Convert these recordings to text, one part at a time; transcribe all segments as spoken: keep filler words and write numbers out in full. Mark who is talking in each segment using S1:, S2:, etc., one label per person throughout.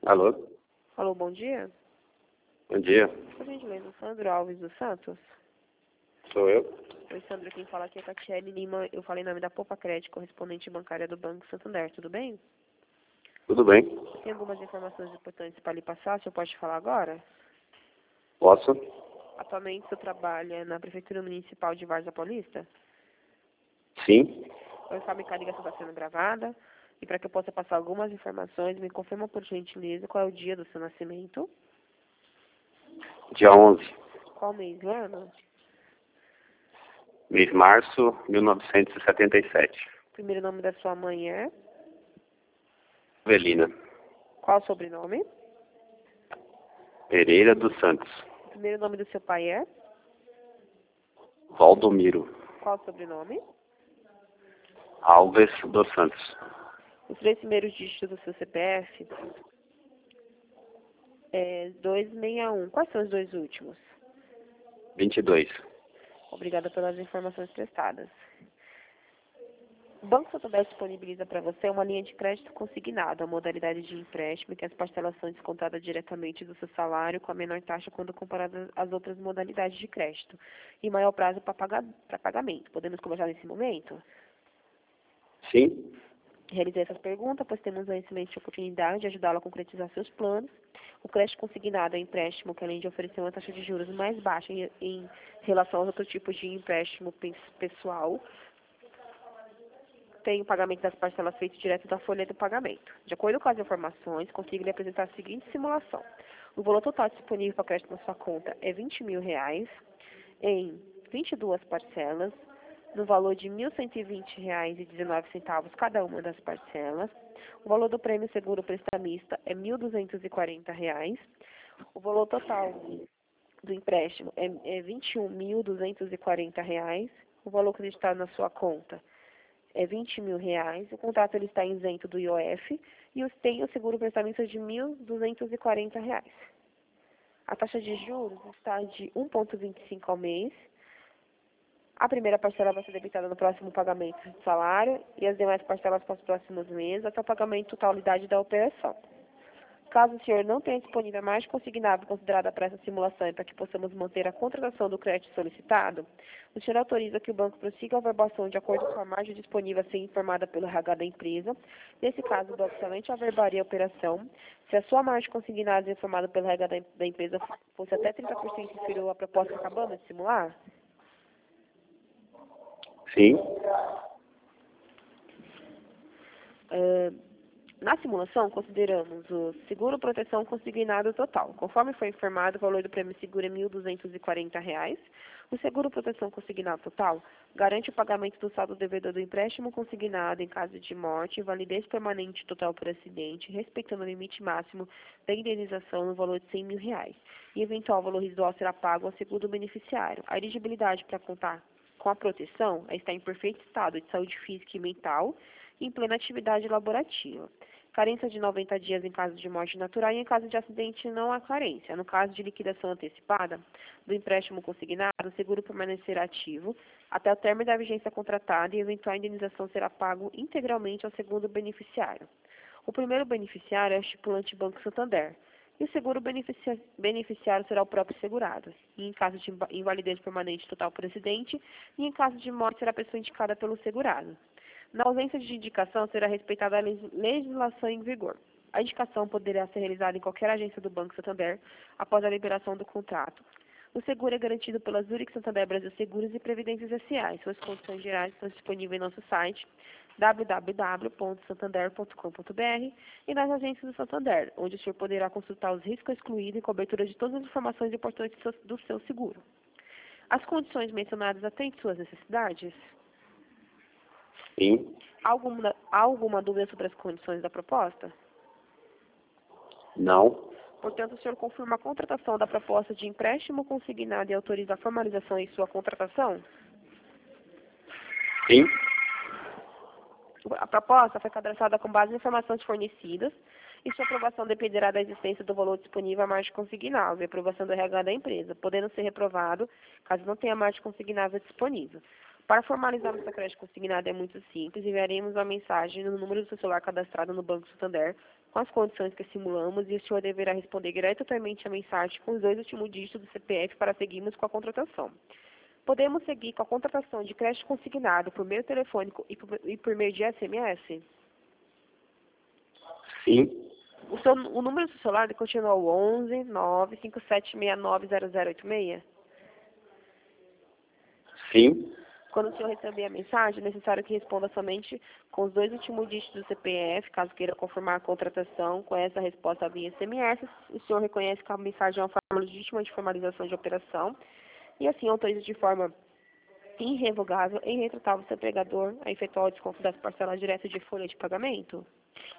S1: Alô?
S2: Alô, bom dia.
S1: Bom dia.
S2: Por gentileza, Sandro Alves dos Santos.
S1: Sou eu?
S2: Oi, Sandro, quem fala aqui é Catiele Lima. Eu falei em nome da Popa Crédito, correspondente bancária do Banco Santander. Tudo bem?
S1: Tudo bem?
S2: Tem algumas informações importantes para lhe passar, se eu posso te falar agora?
S1: Posso?
S2: Atualmente, você trabalha na Prefeitura Municipal de Várzea Paulista?
S1: Sim.
S2: Eu sabe que a ligação está sendo gravada. E para que eu possa passar algumas informações, me confirma por gentileza qual é o dia do seu nascimento,
S1: Dia onze.
S2: qual mês e ano,
S1: Mês de março, mil novecentos e setenta e sete.
S2: o primeiro nome da sua mãe é,
S1: Evelina
S2: qual o sobrenome,
S1: Pereira dos Santos.
S2: o primeiro nome do seu pai é,
S1: Valdomiro
S2: qual o sobrenome,
S1: Alves dos Santos.
S2: os três primeiros dígitos do seu C P F é duzentos e sessenta e um. Quais são os dois últimos?
S1: vinte e dois.
S2: Obrigada pelas informações prestadas. O Banco Santander disponibiliza para você uma linha de crédito consignado, a modalidade de empréstimo, que as parcelas são descontadas diretamente do seu salário com a menor taxa quando comparadas às outras modalidades de crédito e maior prazo para pagar, para pagamento. Podemos conversar nesse momento?
S1: Sim.
S2: Realizei essas perguntas, pois temos a excelente oportunidade de ajudá-la a concretizar seus planos. O crédito consignado é um empréstimo que, além de oferecer uma taxa de juros mais baixa em, em relação aos outros tipos de empréstimo pessoal, tem o pagamento das parcelas feito direto da folha do pagamento. De acordo com as informações, consigo lhe apresentar a seguinte simulação. O valor total disponível para crédito na sua conta é vinte mil reais em vinte e duas parcelas, no valor de mil cento e vinte reais e dezenove centavos cada uma das parcelas. O valor do prêmio seguro prestamista é mil duzentos e quarenta reais. O valor total do empréstimo é, é vinte e um mil duzentos e quarenta reais. O valor acreditado na sua conta é vinte mil reais. O contrato ele está isento do I O F e os, tem o seguro prestamista de mil duzentos e quarenta reais. A taxa de juros está de um vírgula vinte e cinco ao mês. A primeira parcela vai ser debitada no próximo pagamento do salário e as demais parcelas para os próximos meses, até o pagamento totalidade da operação. Caso o senhor não tenha disponível a margem consignada considerada para essa simulação e para que possamos manter a contratação do crédito solicitado, o senhor autoriza que o banco prossiga a averbação de acordo com a margem disponível a ser informada pelo R H da empresa. Nesse caso, o banco somente averbaria a operação se a sua margem consignada informada pelo R H da, da empresa fosse até trinta por cento inferior à proposta que acabamos de simular.
S1: Sim.
S2: Uh, na simulação, consideramos o seguro proteção consignado total. Conforme foi informado, o valor do prêmio seguro é mil duzentos e quarenta reais. O seguro proteção consignado total garante o pagamento do saldo devedor do empréstimo consignado em caso de morte, validez permanente total por acidente, respeitando o limite máximo da indenização no valor de cem mil reais. E eventual valor residual será pago ao seguro beneficiário. A elegibilidade para contar com a proteção é estar em perfeito estado de saúde física e mental e em plena atividade laborativa. Carência de noventa dias em caso de morte natural e em caso de acidente não há carência. No caso de liquidação antecipada do empréstimo consignado, o seguro permanecerá ativo até o término da vigência contratada e eventual indenização será pago integralmente ao segundo beneficiário. O primeiro beneficiário é o estipulante Banco Santander. E o seguro beneficiário será o próprio segurado. E em caso de invalidez permanente total por acidente, e em caso de morte será a pessoa indicada pelo segurado. Na ausência de indicação, será respeitada a legislação em vigor. A indicação poderá ser realizada em qualquer agência do Banco Santander após a liberação do contrato. O seguro é garantido pela Zurich Santander Brasil Seguros e Previdências S A. Suas condições gerais estão disponíveis em nosso site w w w ponto santander ponto com ponto b r e nas agências do Santander, onde o senhor poderá consultar os riscos excluídos e cobertura de todas as informações importantes do seu seguro. As condições mencionadas atendem suas necessidades?
S1: Sim.
S2: Alguma, há alguma dúvida sobre as condições da proposta?
S1: Não.
S2: Portanto, o senhor confirma a contratação da proposta de empréstimo consignado e autoriza a formalização em sua contratação?
S1: Sim.
S2: A proposta foi cadastrada com base em informações fornecidas e sua aprovação dependerá da existência do valor disponível à margem consignável e aprovação do R H da empresa, podendo ser reprovado caso não tenha margem consignável disponível. Para formalizar o seu crédito consignado é muito simples, enviaremos uma mensagem no número do seu celular cadastrado no Banco Santander com as condições que simulamos e o senhor deverá responder gratuitamente a mensagem com os dois últimos dígitos do C P F para seguirmos com a contratação. Podemos seguir com a contratação de crédito consignado por meio telefônico e por, e por meio de S M S?
S1: Sim.
S2: O, seu, o número do seu celular continua o onze, nove cinco sete seis nove zero zero oito seis?
S1: Sim.
S2: Quando o senhor receber a mensagem, é necessário que responda somente com os dois últimos dígitos do C P F, caso queira confirmar a contratação com essa resposta via S M S. O senhor reconhece que a mensagem é uma forma legítima de formalização de operação e assim autoriza de forma irrevogável e irretratável o seu empregador a efetuar o desconto das parcelas diretas de folha de pagamento.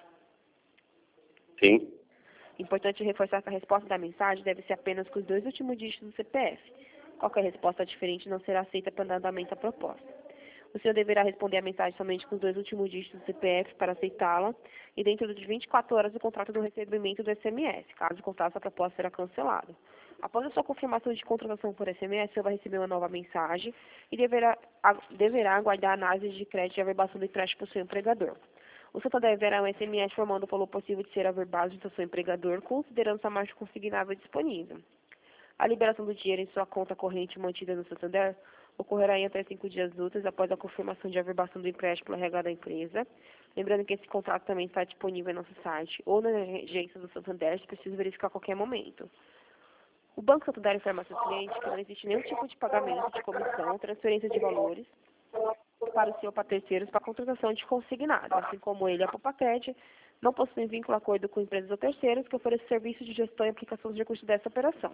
S1: Sim.
S2: Importante reforçar que a resposta da mensagem deve ser apenas com os dois últimos dígitos do C P F. Qualquer resposta diferente não será aceita para andamento da proposta. O senhor deverá responder a mensagem somente com os dois últimos dígitos do C P F para aceitá-la e dentro de vinte e quatro horas do contrato do recebimento do S M S. Caso contrário, a proposta será cancelada. Após a sua confirmação de contratação por S M S, o senhor vai receber uma nova mensagem e deverá, a, deverá aguardar a análise de crédito e averbação do empréstimo do seu empregador. O Santander enviará um S M S informando o valor possível de ser averbado do seu empregador, considerando a margem consignável disponível. A liberação do dinheiro em sua conta corrente mantida no Santander ocorrerá em até cinco dias úteis após a confirmação de averbação do empréstimo pelo R H da empresa. Lembrando que esse contrato também está disponível em nosso site ou na agência do Santander, se preciso verificar a qualquer momento. O Banco Santander informa a seus clientes que não existe nenhum tipo de pagamento de comissão, transferência de valores para o senhor para terceiros para contratação de consignado, assim como ele e a Popacred não possuem vínculo acordo com empresas ou terceiros que ofereçam serviço de gestão e aplicação dos recursos dessa operação.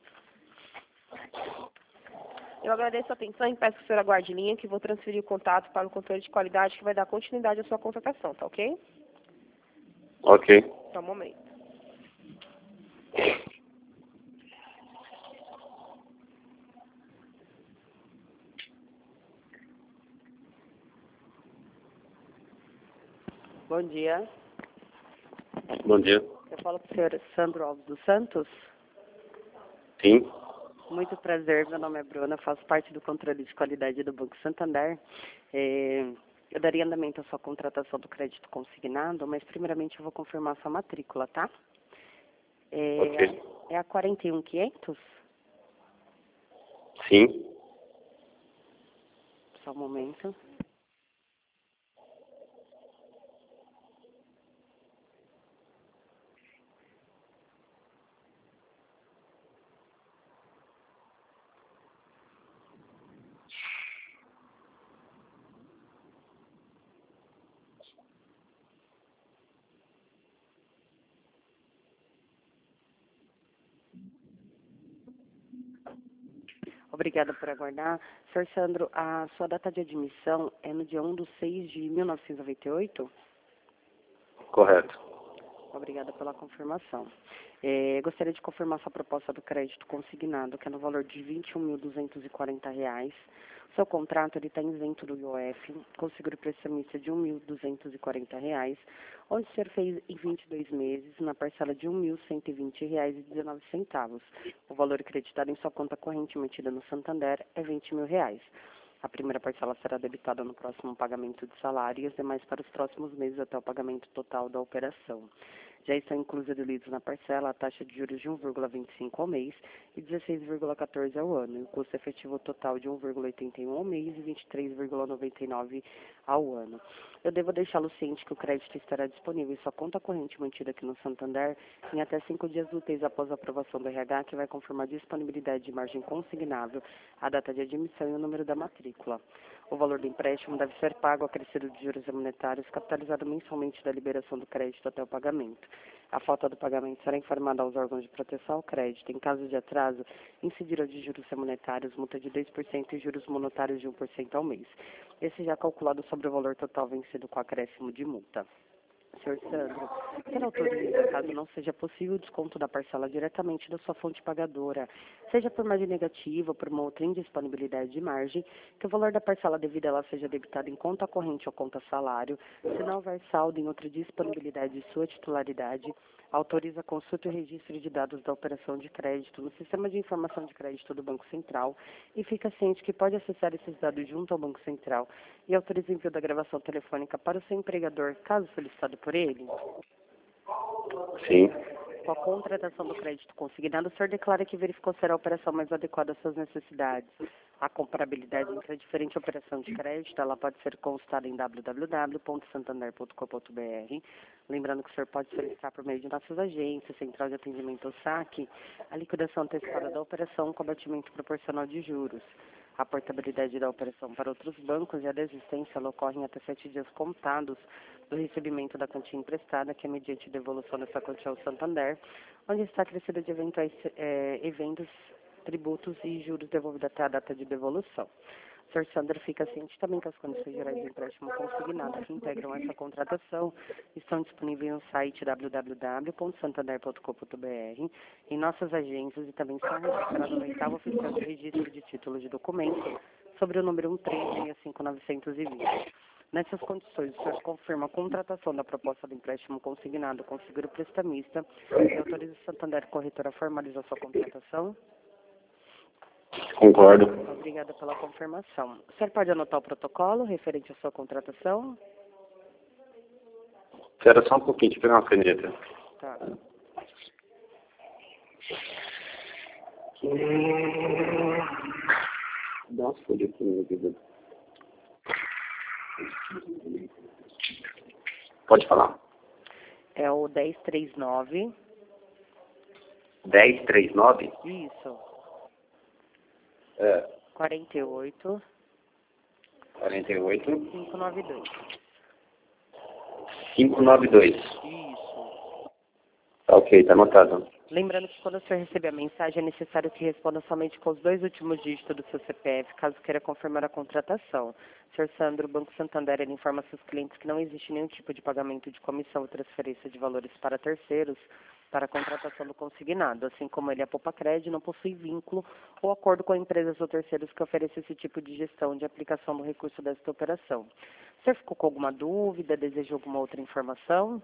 S2: Eu agradeço a atenção e peço que o senhor aguarde linha, que vou transferir o contato para o controle de qualidade que vai dar continuidade à sua contratação, tá ok?
S1: Ok.
S2: Só um momento. Bom dia.
S1: Bom dia.
S2: Eu falo para o senhor Sandro Alves dos Santos.
S1: Sim.
S2: Muito prazer, meu nome é Bruna, faço parte do controle de qualidade do Banco Santander. É, eu daria andamento à sua contratação do crédito consignado, mas primeiramente eu vou confirmar a sua matrícula, tá? É,
S1: Ok.
S2: é a quarenta e um quinhentos?
S1: Sim.
S2: Só um momento. Obrigada por aguardar. senhor Sandro, a sua data de admissão é no dia um de seis de mil novecentos e noventa e oito?
S1: Correto.
S2: Obrigada pela confirmação. É, gostaria de confirmar sua proposta do crédito consignado, que é no valor de vinte e um mil duzentos e quarenta reais. Seu contrato está isento do I O F, com seguro prestamista de um mil duzentos e quarenta reais, onde o senhor fez em vinte e dois meses, na parcela de um mil cento e vinte reais e dezenove centavos. O valor acreditado em sua conta corrente mantida no Santander é vinte mil reais. A primeira parcela será debitada no próximo pagamento de salário e as demais para os próximos meses até o pagamento total da operação. Já estão inclusos diluídos na parcela a taxa de juros de um vírgula vinte e cinco ao mês e dezesseis vírgula quatorze ao ano, e o custo efetivo total de um vírgula oitenta e um ao mês e vinte e três vírgula noventa e nove ao ano. Eu devo deixá-lo ciente que o crédito estará disponível em sua conta corrente mantida aqui no Santander em até cinco dias úteis após a aprovação do R H, que vai confirmar a disponibilidade de margem consignável, a data de admissão e o número da matrícula. O valor do empréstimo deve ser pago acrescido de juros monetários, capitalizado mensalmente da liberação do crédito até o pagamento. A falta do pagamento será informada aos órgãos de proteção ao crédito. Em caso de atraso, incidirão de juros monetários, multa de dois por cento e juros monetários de um por cento ao mês. Esse já calculado sobre o valor total vencido com acréscimo de multa.
S3: senhor Sandro, ser autoriza, caso não seja possível o desconto da parcela diretamente da sua fonte pagadora, seja por margem negativa ou por uma outra indisponibilidade de margem, que o valor da parcela devida ela seja debitado em conta corrente ou conta salário, se não houver saldo em outra disponibilidade de sua titularidade, autoriza a consulta e registro de dados da operação de crédito no Sistema de Informação de Crédito do Banco Central e fica ciente que pode acessar esses dados junto ao Banco Central e autoriza o envio da gravação telefônica para o seu empregador, caso solicitado por ele.
S1: Sim.
S3: Com a contratação do crédito consignado, o senhor declara que verificou ser a operação mais adequada às suas necessidades. A comparabilidade entre a diferente operação de crédito, ela pode ser consultada em w w w ponto santander ponto com ponto b r. Lembrando que o senhor pode solicitar por meio de nossas agências, Central de Atendimento ao Saque, a liquidação antecipada da operação com abatimento proporcional de juros. A portabilidade da operação para outros bancos e a desistência ela ocorre em até sete dias contados do recebimento da quantia emprestada, que é mediante devolução dessa quantia ao Santander, onde está acrescida de eventuais eh, eventos, tributos e juros devolvidos até a data de devolução. O senhor Sandro fica ciente também que as condições gerais de empréstimo consignado que integram essa contratação estão disponíveis no site w w w ponto santander ponto com ponto b r, em nossas agências e também são registradas no oitavo oficial de registro de títulos de documentos sobre o número um três seis cinco nove dois zero. Nessas condições, o senhor confirma a contratação da proposta do empréstimo consignado com seguro prestamista e autoriza o Santander Corretora a formalizar sua contratação?
S1: Concordo.
S3: Obrigada pela confirmação. O senhor pode anotar o protocolo referente à sua contratação?
S1: Espera só um pouquinho, deixa eu pegar uma caneta.
S3: Tá.
S1: Dá uma folha aqui, meu querido. Pode falar.
S3: É o dez trinta e nove.
S1: dez trinta e nove?
S3: Isso.
S1: É.
S3: quarenta e oito.
S1: quarenta e oito.
S3: quinhentos e noventa e dois.
S1: quinhentos e noventa e dois.
S3: Isso.
S1: Tá ok, tá anotado.
S3: Lembrando que quando o senhor receber a mensagem, é necessário que responda somente com os dois últimos dígitos do seu C P F, caso queira confirmar a contratação. senhor Sandro, o Banco Santander ele informa seus clientes que não existe nenhum tipo de pagamento de comissão ou transferência de valores para terceiros para a contratação do consignado, assim como ele, a Poupa-Cred, não possui vínculo ou acordo com empresas ou terceiros que ofereçam esse tipo de gestão de aplicação do recurso desta operação. O senhor ficou com alguma dúvida, deseja alguma outra informação?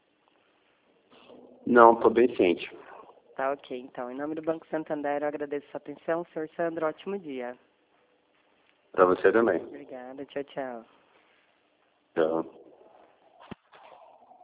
S1: Não, estou bem ciente.
S3: Tá ok, então. Em nome do Banco Santander, eu agradeço a sua atenção. senhor Sandro, ótimo dia.
S1: Para você também.
S3: Obrigada, tchau, tchau.
S1: Tchau.